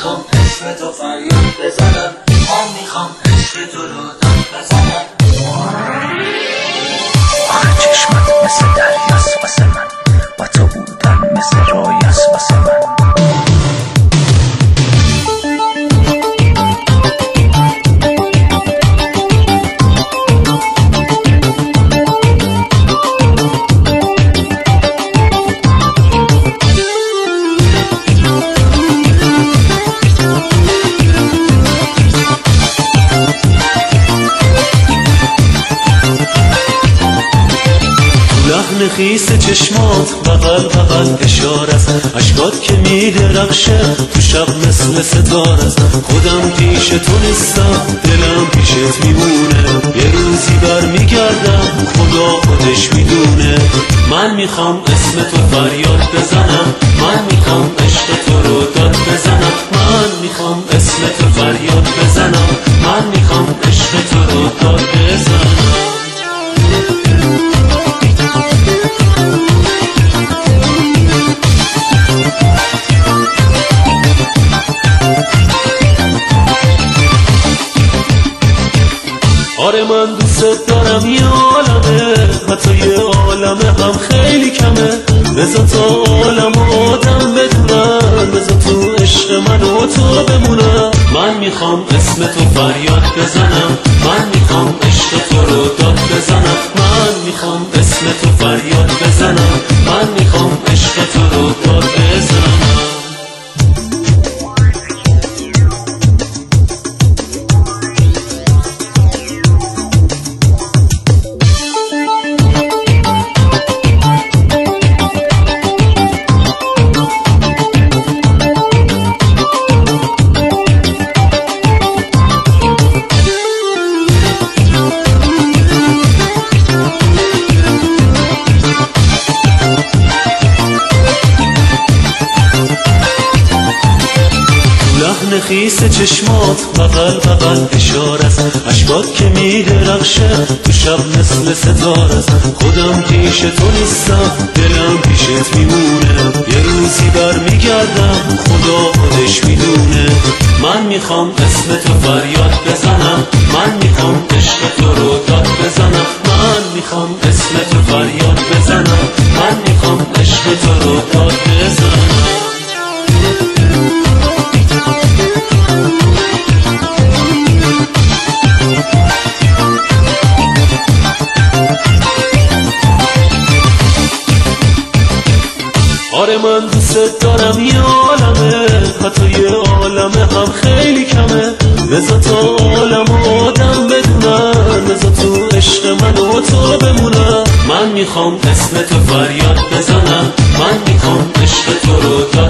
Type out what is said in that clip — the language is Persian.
میخوام اسم تو فریاد بزنم، من میخوام عشق تو رو داد بزنم. آخه چشمت مثل دریاست واسه من، با تو بودن مثل رویاست واسه من. لحن خیس چشمات بغل بغل اشاره است، اشکات که میدرخشه تو شب مثل ستاره است. خودم پیش تو نیستم، دلم پیشت میمونه، یه روزی برمیگردم خدا خودش میدونه. من میخوام اسم تو فریاد بزنم، من میخوام عشق تو رو داد بزنم. من میخوام اسم تو فریاد بزنم، من میخوام عشق تو رو داد بزنم. آره من دوست دارم یه عالمه، حتی یه عالمه هم خیلی کمه. بذار تا عالم آدم بدونن، بذار تو عشق من و تو بمونم. من میخوام اسم تو فریاد بزنم، من میخوام عشق تو رو داد بزنم. من میخوام اسم تو فریاد بزنم، من میخوام عشق تو رو داد بزنم. لحن خیس چشمات بغل بغل اشاره است، اشکات که میدرخشه تو شب مثل ستاره است. خودم پیش تو نیستم، دلم پیشت میمونه، یه روزی برمیگردم خدا خودش میدونه. من میخوام اسم تو فریاد بزنم، من میخوام عشق تو رو داد بزنم. من میخوام اسم تو فریاد بزنم، من میخوام عشق تو رو داد بزنم. آره من دوست دارم یه عالمه، حتی یه عالمه هم خیلی کمه. بذار تا عالم آدم بدونن، بذار تو عشق من و تو بمونم. من میخوام اسم تو فریاد بزنم، من میخوام عشق تو رو